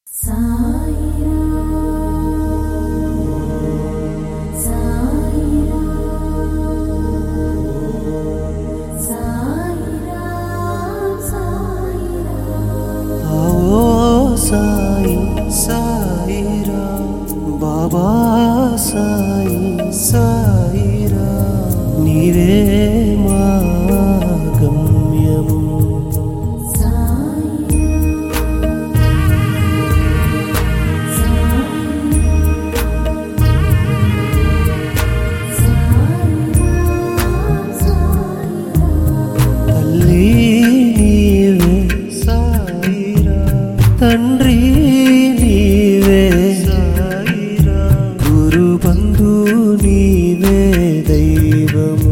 సాయి సాయిరా బాబా సాయి సాయిరా నీవే మా గమ్యము తల్లి నీవే సాయిరా తండ్రి నీవే సాయిరా గురు బంధు నీవే దైవము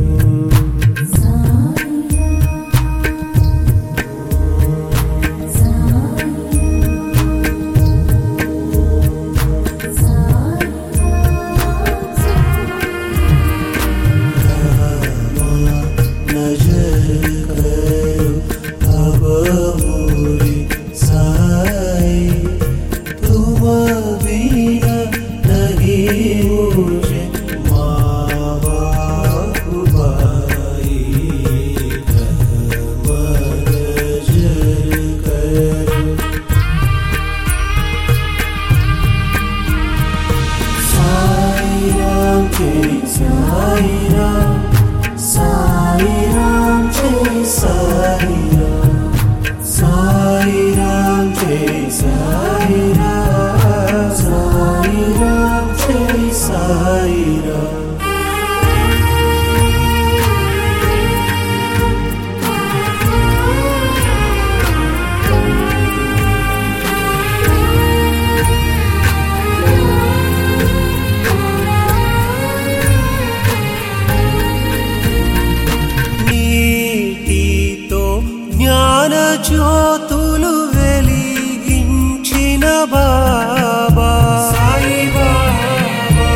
జ్యోతులు వెలిగించిన బాబా సాయి బాబా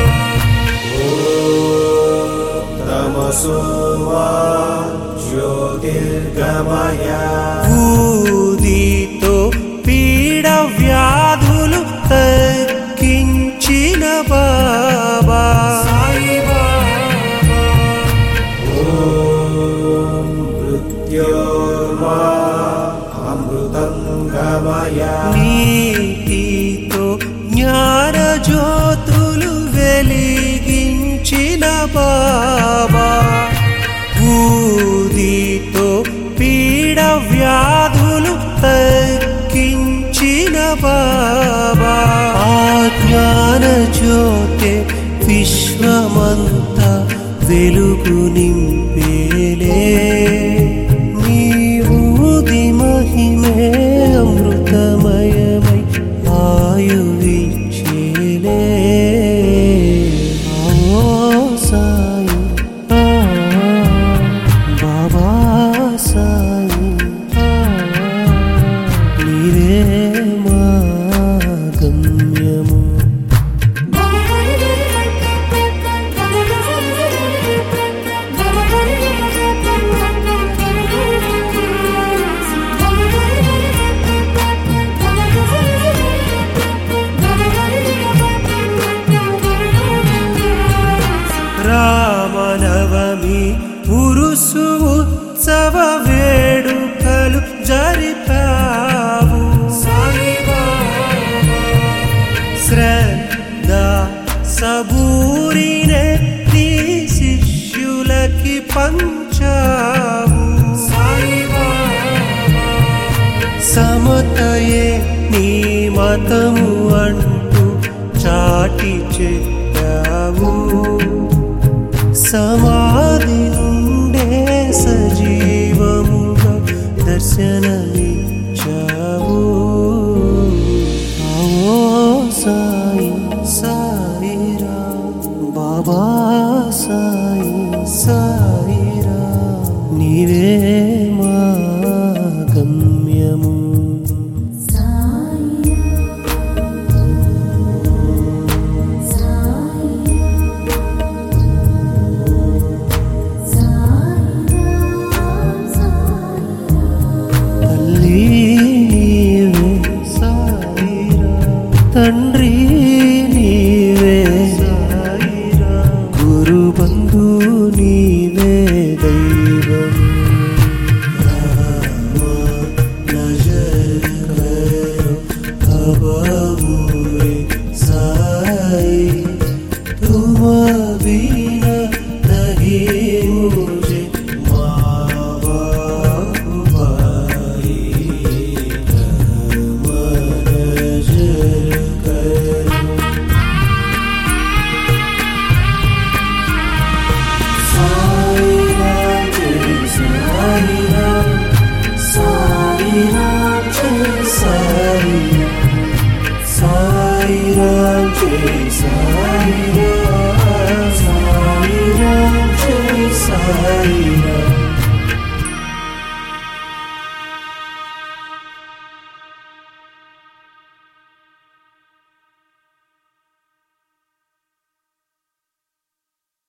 తమసోమా జ్యోతిర్గమయ ఊదితో పీడ వ్యాధులు తగ్గించిన బాబా సాయి బాబా మృత్యోర్మా నీతితో జ్ఞాన జ్యోతులు వెలిగించిన బాబా ఊదితో పీడ వ్యాధులు తగ్గించిన బాబా ఆ జ్ఞాన జ్యోతే విశ్వమంతా వెలుగు నింపేలే మహిమే అమృతమయమై ఆయువిచ్చేలే ఓ సాయి బాబా సాయి నీవే మా గమ్యము రామనవమి ఉరుసు ఉత్సవ వేడుకలు జరిపావు సాయి బాబా శ్రద్ధ సబూరినే నీ శిష్యులకి పంచావు సాయి బాబా సమతయే నీ మతము అంటూ చాటి చెప్పావు సమాధి నుండే సజీవముగా దర్శనమిచ్చావు ఓ సాయి సాయిరా బాబా సాయి సాయిరా నీవే మా గమ్యము నీవే సాయిరా తండ్రి నీవే గురు బంధు నీవే దైవం बिना नहीं मुझे माँ बाप भाई नजर करो साई राम जय साई राम साई राम जय साई साई राम जय साई राम साई राम जय साई राम